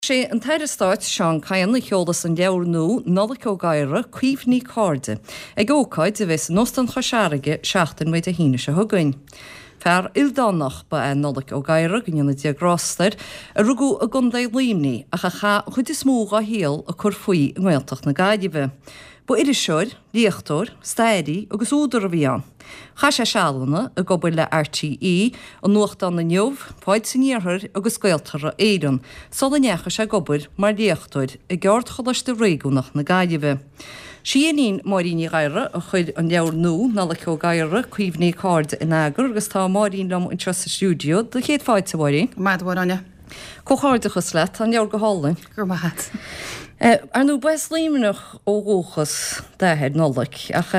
sé an teir stáit seán caian na cheolalas an deabhar nó nolach ó gaiire cuimhní cáde. Ag ócáid a bheits nostan chosearige seachtain muid a híine se thugain. Fear ildánach ba an nolach ó gaiire gannne diagrásteir a rugú a gundé líimní a cha chud is smóga héal a chur faoi an ghilteach na gaiideh. Bu idir seoir, líochtúir, staidí agus údar a bhíán. Cha sé sealanna a gobar le RTE an nuachtan na neomh, fáid san níorthir agus gailtar a éireann, sola necha sé gobar mar líochtúir i gceart cholaiste réigiúnach na gaiideh. Síonín maríní gaiire a chud an leabhar nó nolach ó gaiire cuimhní cáde in agur agus tá marín lom in trasa stúdio de chéad fáid sa bhaí. Mad bhar anya. Cóchardachas le an leabhar go hálainn. Gur mahat. Ar nó bes líimeach ó ghóchas dáhead nolach ach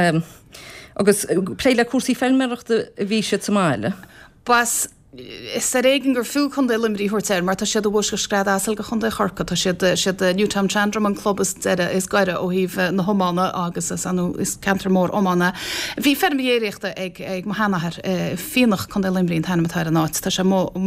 agus pléile cuasaí felmeireachta a bhí sé máile. Bas is sa réigen gur fiú chun limrí thuirteir, mar tá siad bhis go scrád asal go chun chorcha, tá siad Newtown Chandram an club is gaiire ó híh na homána agus is cantar mór ómána. Bhí fermhéireachta ag mohanaair fénach chun limrín tanamatáir an áit, tá sé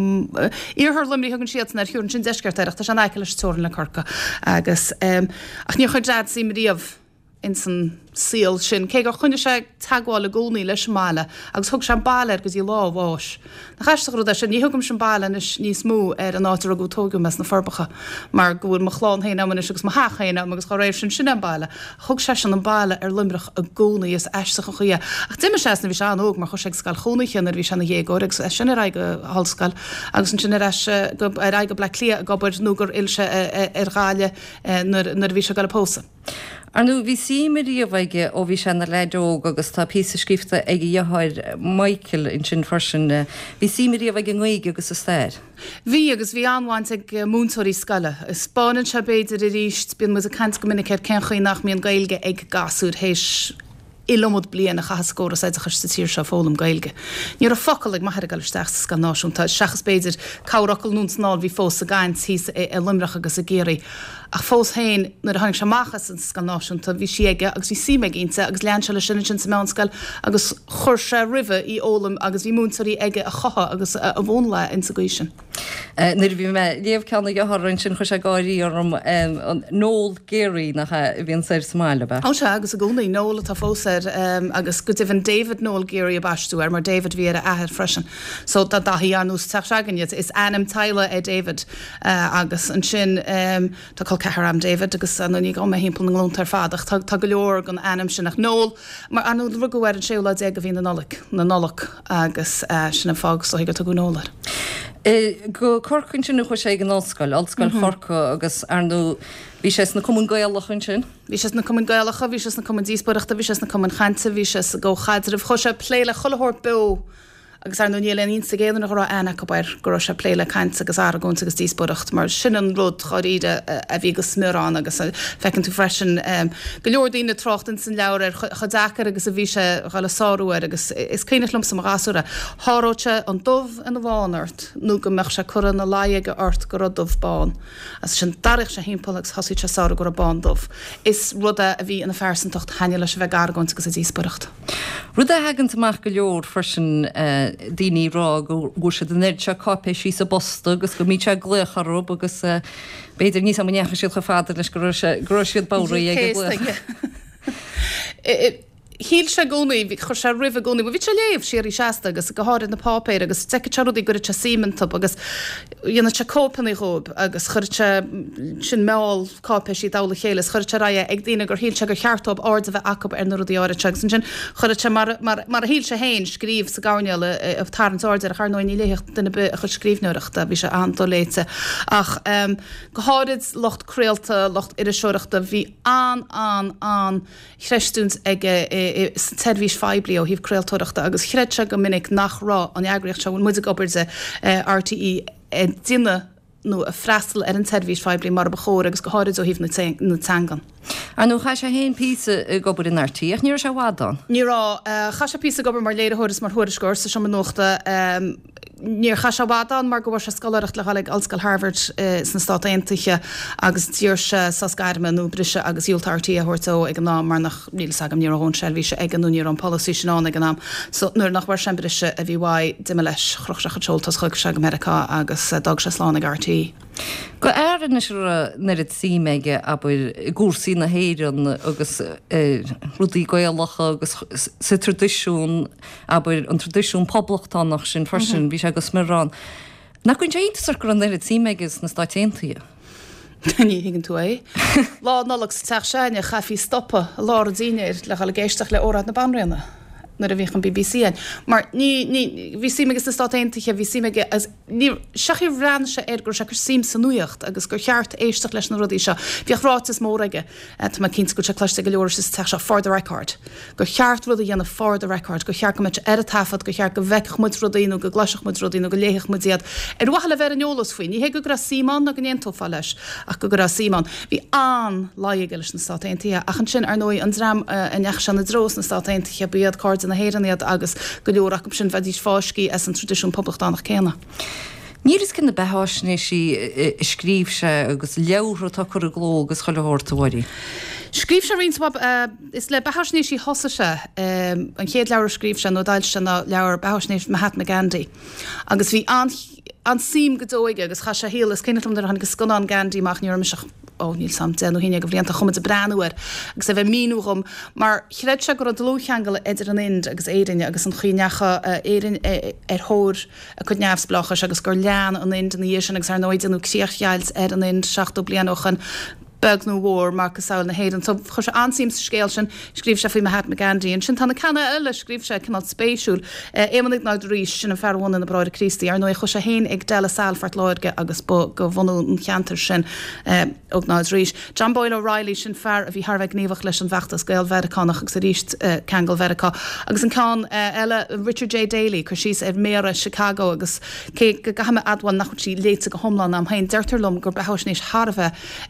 íorthir limrí thugann siad ar thiúrann sin deisceirteach, tá sé aice leis tóran le chorcha agus ach ní chuid dead sí maríomh in san síl sin, cé go chunne sé tagháil a gúnaí leis mála, agus thug sem bail agus í lábháis. Na chaisteach rud sin ní thugam sem bail níos mú ar an átar a go tógum mes na forbacha, mar gúil mo chláán héine am agus mo hachaine agus cho réibh sin an baile. Thug sé an baile ar limbrach a gúnaí is eisteach an chuia. Ach tíime sé na bhí se an óg mar chu sé scal chónaichin ar bhí sena dhégórigs sin ar aige hallscal, agus an sin ar aige ble lia a gobar núgur ilse ar gáile nar bhí se gal pósa. Arnú bhí símarí a bhaige ó bhí sena ledóg agus tá písa scrífta ag dheáir Michael in sin farsin bhí símarí a bhaige nghaige agus a stair. Bhí agus bhí anhaint ag múntóirí scala. Spáinan se beidir i ríist bíon mu a cant go minic ceanchaí nach míon gailge ag gasúr héis ilomod bliana a chascóras a chus sa tíir se fólam gailge. Níor a focail ag maithir gal isteach sa náisiúnta, seachas beidir cabhracail núns ná bhí fós a gaiint hís a limrach agus a géirí. Ach fós hain nar a tháinig se machas an sa náisiúnta bhí siige agus bhí síime ínta agus lean se le sin sa meánscail agus chur se ribh í ólam agus bhí múntarí aige a chocha agus a bhónla in sa gaisin. Nir bhí me léomh ceanna gothrann sin chu se gáirí orm an nóil géirí nach bhíon sé smáile be. Á se agus a gúnaí nóla tá fós agus go dtíhann David Noel Geary a baistú mar David bhí a ahead freisin. So tá dahí anús teachsegan is anam taile David agus an sin tá col cearam David agus an ní go mé himplá an glún tar fadach tá go leor an anam sin nach nóil, mar anú ruguhar an séúla ag a bhí na nolach agus sinna fág so go tá go nólar. Go corcinn sin chu sé an ácail chorcha agus arnú bhí sé na cumann gaalachain sin? Bhí sé na cumann gaalacha, bhí sé na cumann díosbaireachta, bhí sé na cumann chaanta, bhí sé go chaidirh chu sé pléile chulathir be agus ar nóile íon sa géan nach rá ana gobair go sé pléile caiint agus agún agus díosbaireacht, mar sin an rud choíide a bhí go smurrán agus fecinn tú freisin go leor daoine trochtain san leabhar chodachar agus a bhí sé gála sáúir agus is céine lum sa gasúra. Háróte an dubh in bháinart nó go meach se churan na laige ort go dubh bán. As sin darich sé hímpolagus hasí se sára go a bán dubh. Is ruda a bhí ina fersan tocht haine leis bheith gargóint agus a díosbaireacht. Ruda hagann amach go leor freisin daoine rá go se den nerd se capé sí sa bosta agus go mí se glécharób agus beidir níos am necha siad go fáidir leis go siad báraí ag Híl se gúnaí bhí chu se rih gúnaí, bhí se léomh siar í seasta agus go háir na pápéir agus te teúdaí gur te símantap agus dhéanana te cópanna rób agus chuirte sin meáil cápe sí dála chélas chuirte ra ag dtíine gur híl se gur cheartób áda bheith acab ar na rudí áire sin sin chuirte mar a híl se héin scríb sa gáneile a tarn áidir a charnoí léocht duna be a chu scríbneoireachta bhí se antó léite ach go háid locht creaalta locht idir seoireachta bhí an chreistúns ag tervís feibli ó híh creaaltóireachta agus chreidse go minic nach rá an eagraíocht se bhfuil muidir gobarde RTE duine nó a freistal ar an tervís feibli mar a chóir agus go háid ó híh na teangan. Anú cha sé héon písa gobar in RTE, níor se bhádán? Nírá cha sé písa gobar mar léirethuras mar thuiriscóir sa sem nóchta níor cha se bhádán mar go bhar se scoireacht le chaig Allscoil Harvard san Stát Aontaithe agus tíir se sa Scairme nó brise agus dúilt RTE thuirtó ag an ná mar nach níl sagam níor hón se bhí se ag an núníor an policy sin ag an nám. So nuair nach bhar sem brise a bhí bhaid diime leis chrochseach a teoltas chuig se America agus dag se sláán ag RTE. Go airan is nar sí méige a gúsí na héan agus rudí goalacha agus sa tradiisiún an tradiisiún poblblachtánach sin farsin bhí agus marrán. Na chun éintear gur an nar sí méiges na státéntaí. Ní higann tú é. Lá nolach sa teach seine chafií stoppa lá a díineir le chaile géisteach le órad na banréna. Nar a bhíh an BBC. Mar bhí si agus na státéntaige bhí si ní seachí bhrean se gur se gur sim san nuocht agus gur cheart éisteach leis na rudí seo. Bhíoh rátas móraige tá cin go se cléiste go leir is te se for the record. Gur cheart rud a dhéanana for the record, go chear go mit ar a tafad, go chear go bheiceach mu rodíú go glasach mu rodíú go léich mu diaad. Wahala bheit an jólas faoin, ní hé go gur Simán a go néontófa leis ach go gur Simán. Bhí an laige leis na státéntaí ach an sin ar nói an dram a neach se na drós na státéntaige bíad cord na héanaiad agus go leorach sin bheitís fáiscí as an tradiisiún poblblachtánach céanna. Níir is cin na beháisné sí scríb se agus leabhra tá chu a gló agus choile háirtahaí. Scríb se rins is le behaisné sí hosaise an chéad leabhar scríb se nó dail se na leabhar behaisnéis Mahatma Gandhi. Agus bhí an sim godóige agus cha se héal is cinnetm ar hangus sconán Gandhi mach níor meach níl sam nó híine go bhríanta chumid a breanúir agus a bheith míúm, mar chréid se gur an dlúcheangal idir an ind agus éidirine agus an chuoinecha éirin ar thóir a chud neamhsblachas agus gur lean an ind na dhéisisin agus ar nóidirú cíochtheils ar an ind 16 blianochan beg nó hór margus saoil na héan so chu se ansím sa scéil sin scríb se fao Mahatma Gandhi an sin tanna canna eile scríb se cinál spéisiúil émannig ná ríis sin a fearhhain na Bráid Christi ar nó chu se héin ag deile sáilfart láirge agus go bhhanú an cheantar sin ag ná ríis. John Boyle O'Reilly sin fear a bhí Harbheith gníomhach leis an bheachtas gail Vericánach agus a ríist Kangol Vericá agus an cá eile Richard J. Daly chu síos ar méra Chicago agus cé go gaime adhain nach sí léite go homlan am hain deirtarlumm gur behaisnéis Harbheith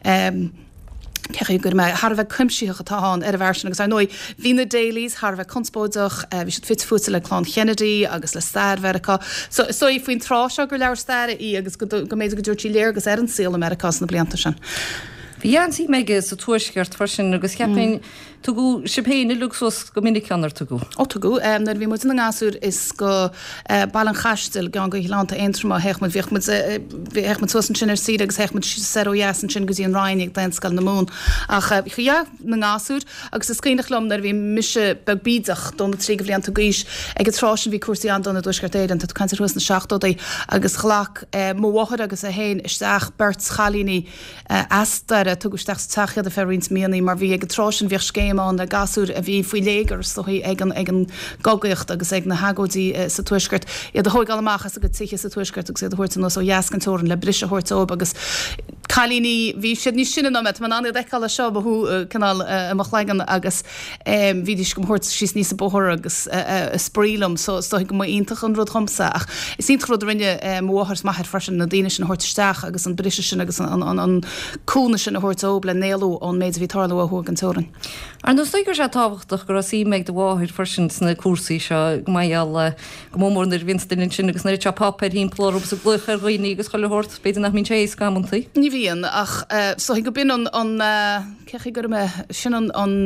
Cechi gur me Harbheith cumsíocha táán ar a bhharsin agus ar nói hína Dailies, Harbheith conspóideach, bhí si fit futa le Clán Kennedy agus le stair Vericá. So i faoin tráseo gur leabhar stair í agus go méid go dúirtí léir agus ar an síl Americás na blianta sin. Bhí ansí méige sa tuaisceart farsin agus cheappain tu go sibhéin i luxus go minic annar tu go. Ó tu go, nar bhí mu na gasúr is go bail an chaistil gan go hiánta eintrama heachmid bhíchmid sosan sin ar síd agus heachmid seróheasan sin gosí an Rainig danscal na mún. Ach chuá na gasúr agus is cíinechlum nar bhí mise begbídach don na trí go bhíon tugaís ag trásin bhí cuasaí an donna dúiscartéidir tá cantar hús na 16 agus chlach móhad agus a héin isteach Bert Chalíní astar tugusteach tachiad a ferrins mianaí mar bhí ag trásin bhíh scéim an a gasúr a bhí faoi légar soí ag an gogaocht agus ag na hagódí sa tuisgurt. Iad a thuig galachchas a go tiche sa tuisgurt agus a thuirta nó ó jaascantórin le brise thuirtób agus chalíní bhí siad ní sinna nómet man anna deáil a seo bhú canál amach leigan agus bhíidir go thuirt síos níos a bóthir agus sprílam so go ionintach an rud chumsa ach is íon rud rinne móthars maithir farsin na daine sin thuirteteach agus an brise sin agus an cúna sin a thuirtób le néalú ón méid bhí tarlú a thugan tórin. Ar nó stoigur sé táhachtach gur sí méid do bháthir farsin na cuasaí seo go maiall go mór ar vinstain sin agus nair tepápéir hín plór sa gluchar roioine agus choile hort beidir nach mín sé gamantaí. Ní bhíon ach so go bin an cechi gur me sin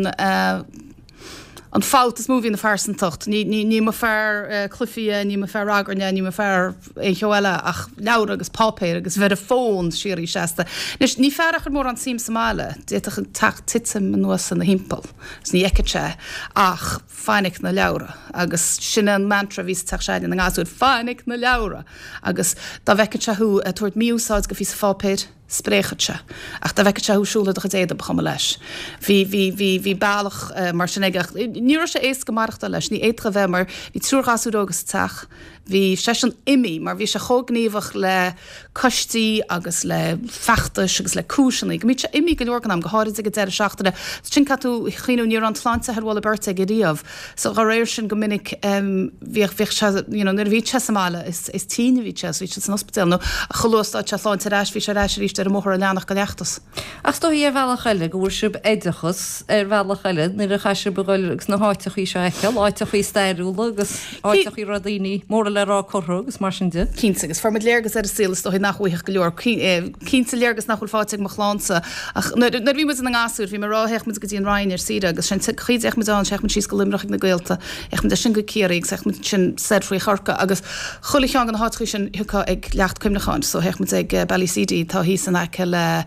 an fát is móhín na farsantocht. Ní ma fear clufií, ní ma fear agarne, ní ma fear échoile ach leabhar agus pápéir agus bheit a fón sií seasta. Nes ní fearachar mór an sim Somála, déach an tacht titsam an nuas an na himpel. Is ní eicete ach fáinnic na leabhra agus sin an mantra vís teachseid an gasúd fáinnic na leabhra agus dá bheice thu a tuairt míúsáid go fí sa fápéir spréchate ach da bheice tesúla a éad becham leis. Bhí bailach mar sin éigeach níor sé ééis go marachta leis, ní étra bheith mar bhí trúrgasú agus teach. Bhí sé an imi, mar bhí se chógníomhach le costí agus le feachtas agus le cúisinaí. Go míid se imi go leorgan am go háid go deir seachtaine. Sin catú chinú níor an tláinte ar bhla birte go díomh. So go réir sin go minic bhíh nar bhí Somála is tíine bhí ví an ospital nó a cholóstá te láinte reis bhí sé reis ríiste de mór a leannach go leachtas. Ach sto hí bhealach eile go bhfuair sib éidechas bhealach eile na a chaise beáilgus na háiteach í se eiceil, áiteach í steirúla agus áiteach í rodíní mór le rá chorthú agus mar sin de. Cínta agus formid léirgus ar sílas do nachhuiich go leor. Cínta léirgus nachhfuil fáteag mo chláánsa. Ach nar bhí mu an gasúr, bhí mar rátheach mu go dtíon Ryan ar síra, agus sin chuid eich an seach man síos go limrach na gailta, eich man de sin go céirig, seach man sin sedfuí charca, agus chulla teang an hátrií sin thucha ag leacht cuimnacháin, so heich man ag Ballycd tá hí san aice le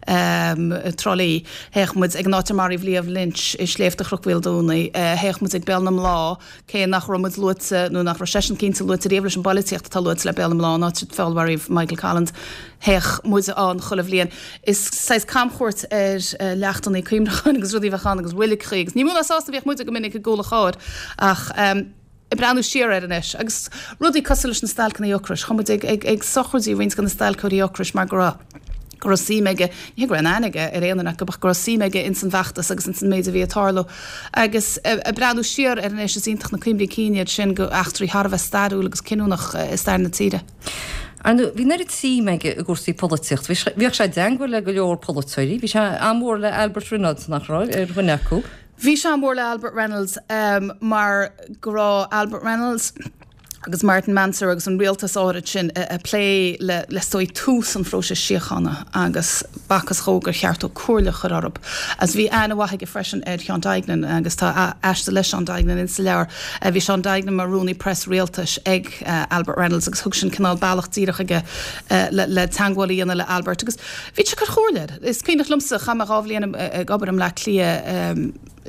trolí, heich man ag nátamari bhliamh Lynch is sléifta chruchhfuil dúna, heich man ag belnam lá, cé nach romad lúta, nó nach rosesin cínta lúta réimhleis an balíocht tá lúta le belnam lá, ná trid fellwaríh Michael Calland, heich muide an chulah líon. Is seis camchóirt leachtaí cuimnacháin agus rudí bhechan agus bhuiile chrígus. Ní múna sásta bhíoh muide go minic go cháir ach I breanú siar ar anis, agus rudí cosú leis na stailcanna Iocris, chumid ag sochrodí rins gan na stailcóí Iocris mar go sí meige, ní gur an aige ar réanana go go sí meige in san bheachtas agus in san méid a bhí atála. Agus breanú siar ar anis is ítach na cuimrí cíinead sin go achtarí Harbh staú agus cinúnach stair na tíre. Anú hí nerid sí meige a gúsí políocht, bhíoh sé deanghfuil le go leor políoirí, bhí se amór le Albert Reynolds nach ráid ar bhuineú. Bhí se amór le Albert Reynolds mar gorá Albert Reynolds agus Martin Manser agus an rialtas áirid sin a play le stoi tús an fróise siochanna agus bachas chógur cheartó cuarlach ar arab. As bhí ana waige freisin Sean Daignan agus tá eiste leis Sean Daignan in sa leabhar, bhí Sean Daignan mar Rooney Press rialtas ag Albert Reynolds agus thug sin canál bailach tíireach aige le tangháilí ana le Albert agus bhí se chu chóirleid. Is cuioinech lumsa chama rábhlíanam ag obair le clia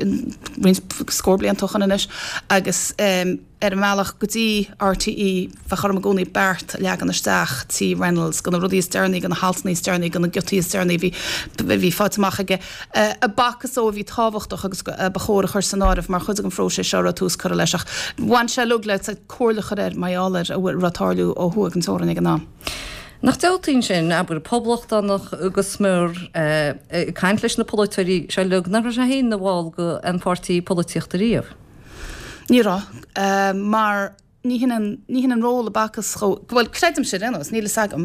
scorbblian tochan inis agus meach gotí RTE fachar a gcónaí bert legan isteach tí Reynolds gan rudí stearnaí gan haltnaí stearnaí gan gotí stearnaí bhí fáteach aige a bachas ó bhí táhachtach agus bechóra chuir san áibh mar chud an fróise seo túús chu leiseach. Bhain se lu le cualachar ar maiáir a bhfuil ratáú ó thuag an tóran ag an ná. Nach deltín sin aber poblacht annach agus smur caiint leis na polítoirí se lugnar a sé héin na bháil go an partí políochttaríomh. Nírá, mar ní hin an róla bachas bhfuil creidm sé renos, níle sagam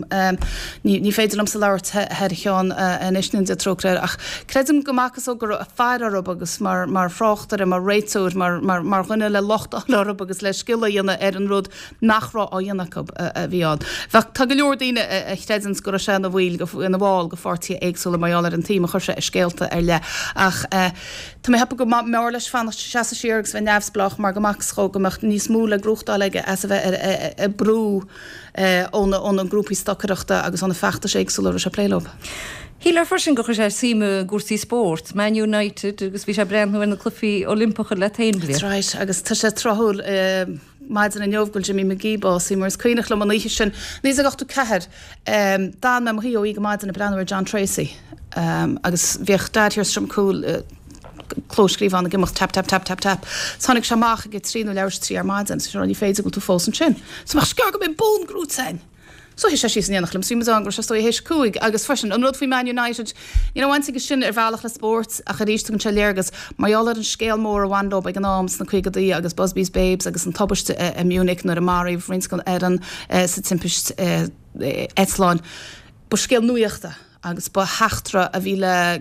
ní féidir am sa leir head cheán an isnin de trogréir ach creidm gomachchas ó gur a fear agus mar fráchttar mar réitúir mar chunne le locht á agus leis skilla dhéanana ar an rud nachrá á dhéanach a bhíán. Bheith tá go leor daoine creidans gur se na bhil ina bháil go fortí éagsúla maiáir an tíma chuir se scéalta ar le ach tá mé hepa go mar leis fan se siirgus bheit nefsblach mar gomachchas go goach níos múla grúchtá as a bheith a brú ón an grúpi stockeachta agus an fechtta séagsúla se pléilób. Hílar farsin go sé síime gúsí sport, Man United agus bhí sé brennú na clufií Olympacha le tainbli. Right, agus tá sé trothúil maidan an jobhgóil Jimmy McGee sí mar cuioinech le maníhi sin níos a gachtú cehead dá me hí ó ige maidan na brenneir John Tracy agus bhíoh dáithir strom cool clóscríomh an gimach tap. Tánig seach go tríú leir trí armáidan sé í féidir go tú fósan sin. So mar scar go mé bón grút sein. So hí sé sí nachlim sí an gur sé hééis cuaig agus fresin an rud fao Man United. Wainte go sin ar bhealach le sport a chu ríiste an se léirgus maiálar an scéal mór a bhaindó ag an náms na chuigadaí agus Busby's Babes agus an tobaiste a Munich nar a Marí rins go an sa timpist Etláin. Bu scéal nuíochta. Agus ba heachtra a bhí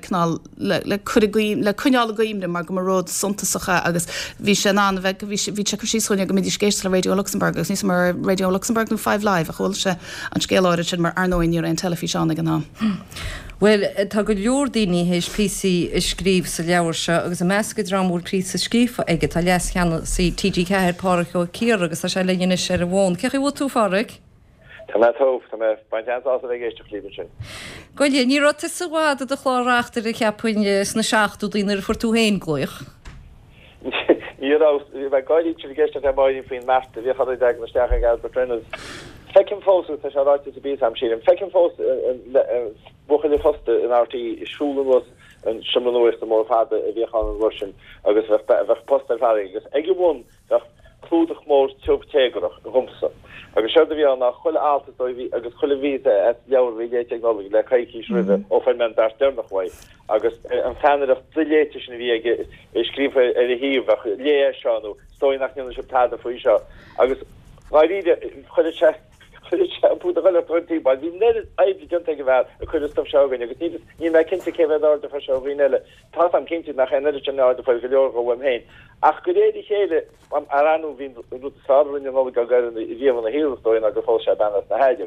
le cuneála goimre mar go marród suntasacha agus bhí sé ná bheith bhí se síúine go midí scéist le Radio Luxemburg agus níos mar Radio Luxemburg nó 5 Live a chhil se an scéáire sin mar arnóinú an telefíseánna gan ná. Well, tá go leor daoine hééis PC is scríb sa leabhar se agus a measca drámúil crí sa scrífa aige tá leas cheanna sí TG Ceir páracha ó cíar agus tá sé le dhéine sé a bhin. Ceach bhú tú fáric? Tá tóh tá baintá a géiste líbe sin. Goile ní rot is sahád a chláráachtar a ceappaine sna seaachú daoine for tú héin glóich. Nírá bheith gaií trí géiste a baidí faoin measta bhí chad ag na steach ag Albert Reynolds. Fecin fósú tá se ráite a bís am sílim. Fecin fós bucha le fosta in RTí isúla was an simúiste mór fada a bhíchan an Russian agus bheith postal faring agus ag bhún clúdach mór tuobtégarach rumsa. Agus se bhí nach chuile alta agus chuile ví leabhar bhí technology le caiici rive ó femen dar demnachhaid agus an fanach léite sin bhí scríb ar a híomh lé seánú stoinach se tada faoi seo agus chuide put well but vi net don't gewer kun stop showen ni me kind ke de for shovinelle ta am kind nach en de for go heen ach goédi hele am aranu vin sarlin no go vi van de heel sto na go fol ban na heide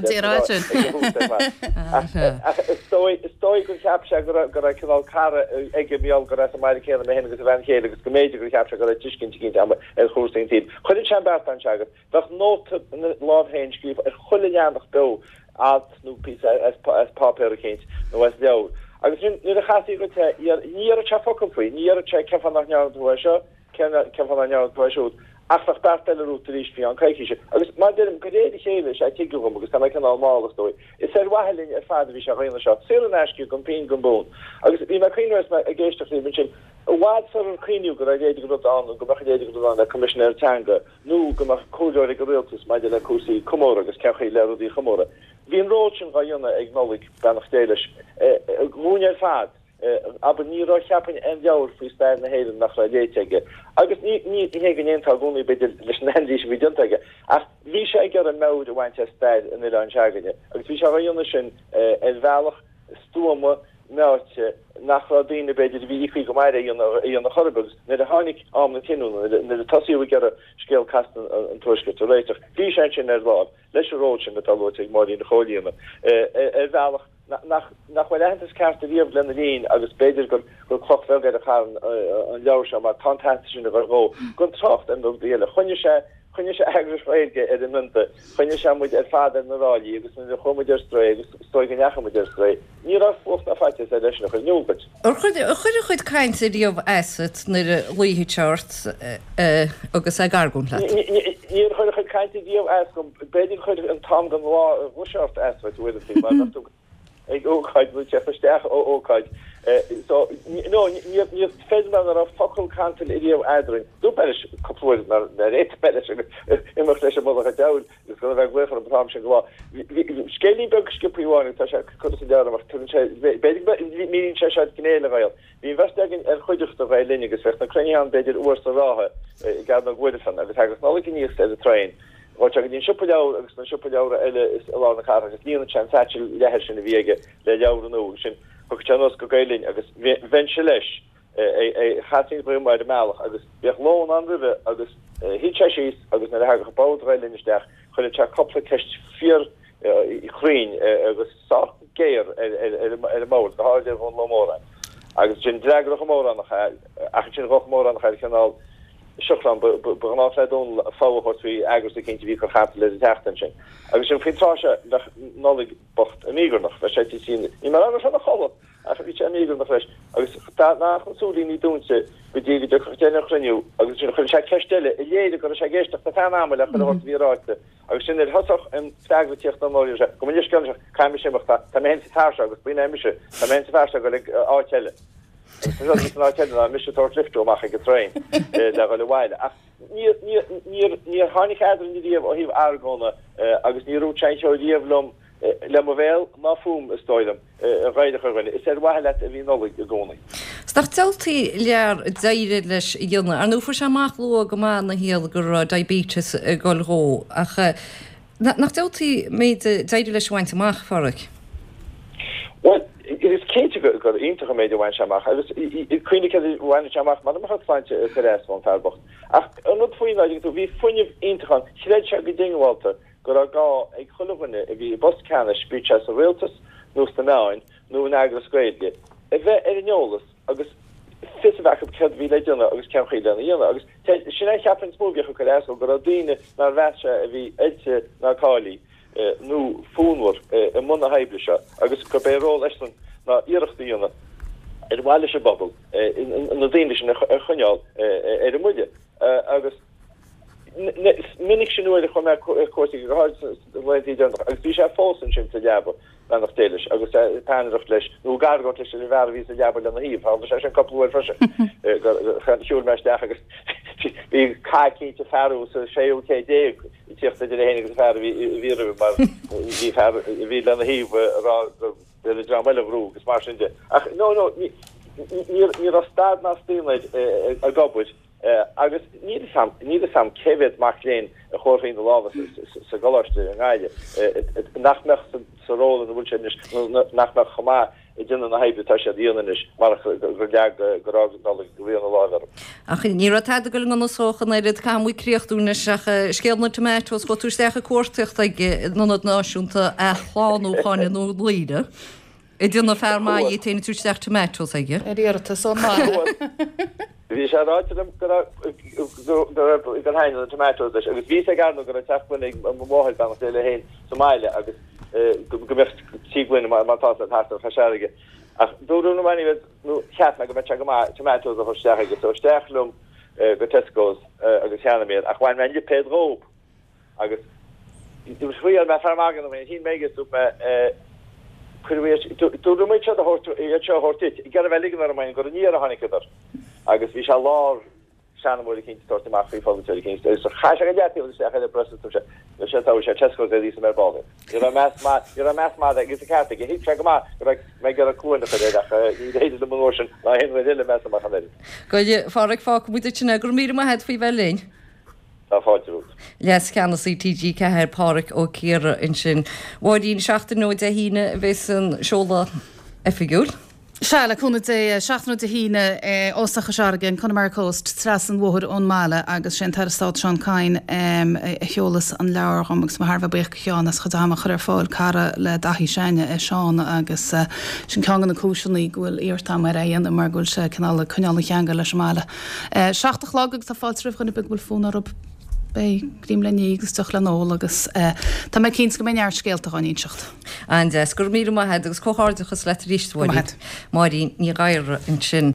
stoi go cap go kanal kar ege mi go me ke me hen go van hele go me go cap go tiskin gin am hosting team chu chamber an dat no law hen skrif cholle jaandag do at nu pí as papéint no was do agus nu a chasí go ní a cha foí ní a che ce fan nach neá se ce fan an neá achfach dartellerú ríéis fi an caiiche agus má dem goréidir chéile sé ti gom agus tá can málas dói is wahelin fad vi a réine se sé an eisci gom pe gombón agus bí me cuiine me a géisteach min sin waad for an cuiú go éidir go an go éidir go an a commissioner tanga nu go cóidir go réaltas me le cosí commóra agus ceché leí chomóra hí an róin ga dionna ag nolig bennach déiles gúne fad aber ní ro chiaapin en jouwer fi sta na heden nach raéige agus ní hegen eental goni be leis vi dunteige ach wie se ger een mode weint sta in de anjagine agus vi jonne sin en veilig stoome meutje nach radine be wie go meide an chobugs net de hannig am na tin de tasi ger skeelkasten an toske toléter wie sein er wa leis roodjen met al mod in de golien veilig nach wel entes karte wie blenderin agus beidir go kochvel a cha an jou ma tantasinn go gon trocht en dele chonne se agreige e de munte chonne se moet fader narali agus de chomoderstre stoigenjachomoderstre ní focht a fa noch nobet. chuidir chuid kaint sé díomh asset na luhichart agus a gargum le. Ní chuidir chuid kaint díomh as gom beidir chuidir an tam gan lá wuart as wi. Ik óáid moet je versteach óáid. So no nie fe er a fokul kantel ideo adrin. Do be kapfu naar réit be immer fle mo da is go weg we van de bram go. Skelibugske priwan be genele veil. Wie westgin er goidig de linne gezegd, dan kring je aan beidir oorste rahe ga nog wo van ha alle nie de trein. Wat din choppelou agus na choppelou elle is a na kar agus lían chan leher sin viige le jou no sin honos go gailin agus venleis chating bre de meach agus bech lo an rive agus hi agus na ha gebouwlinnesteach chulle couple kecht 4 chrin agus sa géir mo ha van lomora agus sin drag gomor nach sin rochmor an kanaal Schuchland don fáhortví agus kind vi cha le techten. agus sin finrá nolig bocht a mégur noch sé sin ni mar agus nach cho vi mégur nach fres agus nach soúlí ní dúnse bedé chreniu agus sin chun se kestelle léide go se géist na fan le hort víráte agus sin hosoch an stagtíocht an no kom kann sé hen tar agus bu mise hen fer go áile. mis torlifto ma getrein le weile ní hánig die ó híh agóna agus ní rútseintdíomlum le vel má fum is stoidem reidirine is wa le a hí nolig a gcónaí. Stach teltí lear déire leis dionne an úfar semach lo go má na héal gur diabetes golró ach nach teltí méid déidir leis bhaint amach farach. It is keen go intige mede weintach kunnig weintach maar mag feintje gereis van verbocht. Not fo wie funje ingaan sle gedingwalte go ga ik cholle wie boskanne spe a realtas nos de nain no een agresskreidje. Jolas agus fi ke wie le agus ke agus sin heb smoge gereis go dine naar wese wie etje naar kali. Nu fónwar a mna heiblise agus go beró leisten na iirechttíine weile se babbel in na déine chonjaal a muide agus minnig sin nuide chu cuasí agus bí sé fósan sin sa leaba le nach téiles agus peirecht leis nó gargo leis le bhar ví a leaba le na híh se an couple frese chuúr me agus hí caiici ferú sa séké dé tíocht de hénig fer ví mar ví lenne híh dramile brú gus mar sinnte. No ní a stad na stéleid a gobud agus ní sam kevid mac léin a chorfin de lá sa goiste an gaide nachmech sa ró an bú nachmech chomá I didn't na haibh tá sé díanais mar godeag gorá gohíon lágar. Ach ní tá go an sóchan é camú críochtúna scéalna tomatos go tústeach a cuairteocht ag nonad náisiúnta a chláánú cháine nó líide. I dtíanana fermá í téna tústeach tomatos aige? Éíirta son má. Bhí sé ráitim gur haine an tomatos agus ví garú gur teachfuinnig móhail ban le héin Somáile agus gomecht sígwin mantá hart chaige. Dúú mani chat me go met tomatoes a hosteige so stechlum go Tescos agus Hanméid ach bhain men pedro agus dúfuil me fermagan hí mégus tú mé hortit. I gar veligin ar main go ní a hannigdar agus vi se lá Shanmór kin start mar fri fol kin so cha de press sé Tesco dí sem ball. You're a mass ma that gets a cat hit check ma me get a cool de hé de motion hen le me ma. Go je farrig fa mu gur mí ma het fi velin. Les ceanna CTG ceir páric ó céire in sin. Bháidín 16 a híine bheits an seola efigúil? Seala chuna é 16 a híine óstacha seargan chuna mar cost tras an bhthir ón mála agus sin tarstad Seán Cain cheolalas an leabhar agus mar Harbh bech cheánnas chudáach chu ar fáil cara le dahí seine Seán agus sin ceangan na cúisianí ghfuil íortá mar réon mar ghfuil se canala chuneála cheanga leis mála. 16 lágad tá fáil trih chuna big bhfuil fóna rob grím le nígus tuch le nó agus Tá mé cíns go mé near scéalta gáin ísecht. An gur mí maithe agus cóáirdeachas le ríistúid. Marí ní gaiire in sin.